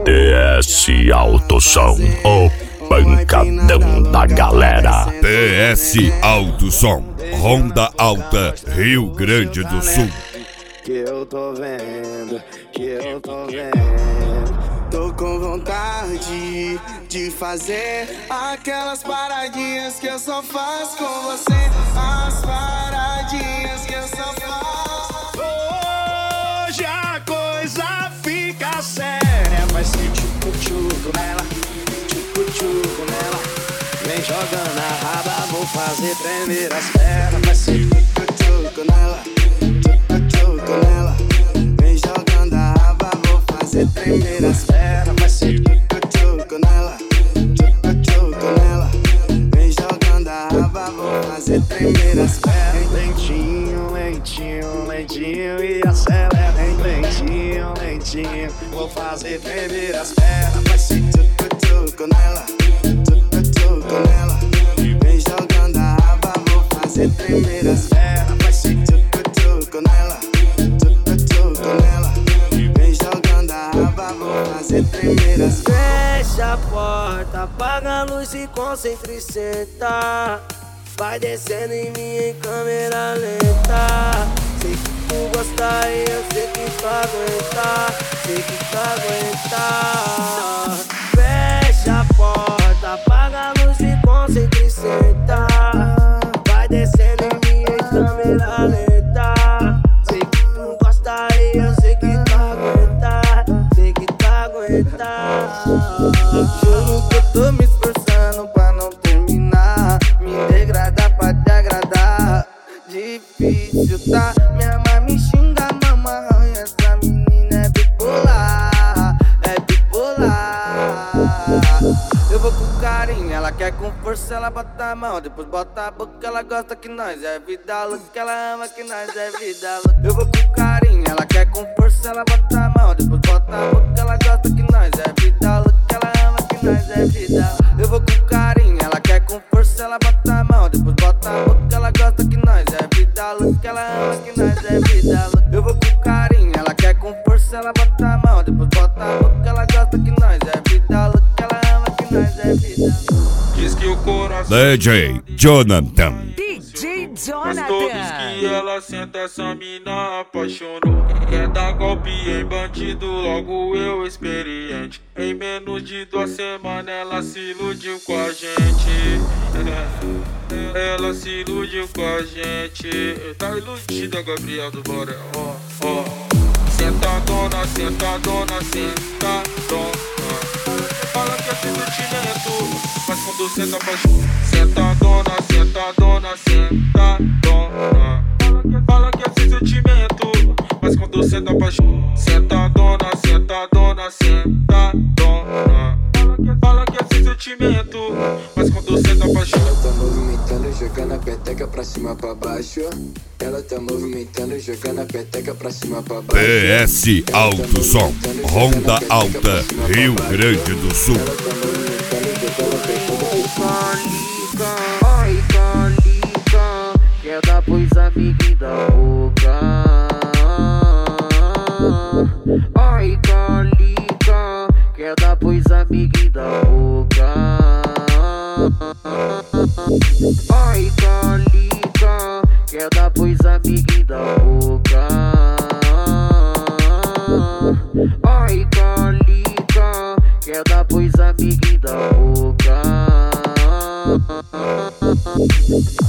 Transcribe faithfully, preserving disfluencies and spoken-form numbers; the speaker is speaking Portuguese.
T S Alto Som, o pancadão da galera. T S Alto Som, Ronda Alta, Rio Grande do Sul. Que eu tô vendo, que eu tô vendo. Tô com vontade de fazer aquelas paradinhas que eu só faço com você. As paradinhas que eu só faço. Hoje a coisa fica séria. Vai ser tchucu-tchucu nela, tchucu-tchucu nela. Vem jogando a raba, vou fazer tremer as pernas. Vai ser tchucu-tchucu nela, tchucu-tchucu nela. Vem jogando a raba, vou fazer tremer as pernas. Vai ser tchucu-tchucu nela, tchucu-tchucu nela. Vem jogando a raba, vou fazer tremer as pernas. Lentinho, lentinho, lentinho e acelera. Lentinho, lentinho, vou fazer tremer as pernas. Vai ser tchucu-tchucu nela, tchucu-tchucu nela. Vem jogando a raba, vou fazer tremer as pernas. Vai ser tchucu-tchucu nela, tchucu-tchucu nela. Vem jogando a raba, vou fazer tremer as pernas. Fecha a porta, apaga a luz e concentra e senta. Vai descendo em mim em câmera lenta. Sei que tu gosta e eu sei que tu aguenta. Sei que tu aguenta. Fecha a porta, apaga a luz e concentra e senta. Vai descendo em mim em câmera lenta. Sei que tu gosta e eu sei que tu aguenta. Sei que tu aguenta. Juro que eu tô me esforçando pra não terminar. Me degradar pra te agradar. Difícil tá, minha mãe me xinga, mamãe. Essa menina é bipolar, é bipolar. Eu vou com carinho, ela quer com força, ela bota a mão, depois bota a boca, ela gosta que nós é vida louca, ela ama que nós é vida louca. Eu vou com carinho, ela quer com força, ela bota a mão, depois bota a boca, ela gosta que nós é vida louca, ela ama que nós é vida louca. Eu vou com carinho, ela quer com força, ela bota a mão, depois bota a boca, ela gosta que nós é vida louca, ela ama que nós é vida louca. Eu vou com carinho, ela quer com força, ela bota a mão, depois bota a boca, ela gosta que nós é vida louca, ela ama que nós é vida louca. Diz que o coração D J Jonathan. D J Mas Jonathan. todos que ela senta, essa mina apaixonou. Quer dar golpe em bandido, logo eu experiente. Em menos de duas semanas ela se iludiu com a gente. Ela se iludiu com a gente. Tá iludida, Gabriel do Borel. Ó, ó. Sentadona, sentadona, sentadona. Fala que é sentimento, mas quando cê tá apaixonado. Sentadona, sentadona, sentadona. Fala que é sentimento, mas quando cê tá apaixonado. Sentadona, sentadona, sentadona. Fala que é sentimento, mas quando cê tá apaixonado. Ela tá movimentando, jogando a peteca pra cima pra baixo. Ela tá movimentando, jogando a peteca pra cima pra baixo. T S Alto Som, Ronda Alta, Rio Grande do Sul. Ela tá movimentando, jogando a peteca. Ai, calica, quer dar pois amiga da boca. Ai, calica, quer dar pois amiga da boca. Ai, calica, quer dar pois amiga da boca. Ai, calica, quer dar pois amiga da boca.